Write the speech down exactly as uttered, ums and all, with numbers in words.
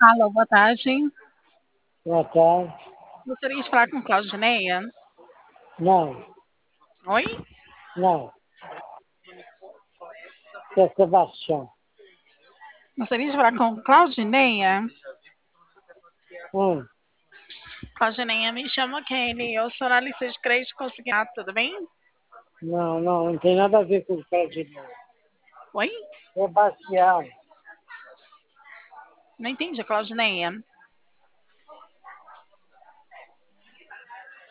Alô, boa tarde. Boa tarde. Gostaria de falar com Claudineia. Não, Oi? não. É Sebastião. Gostaria de falar com Claudineia. Hum, Claudineia, me chama Kelly. Eu sou analista de crédito consignado, tudo bem? não, não, não tem nada a ver com o Claudinei. Oi? Sebastião. Não entendi, Claudineia.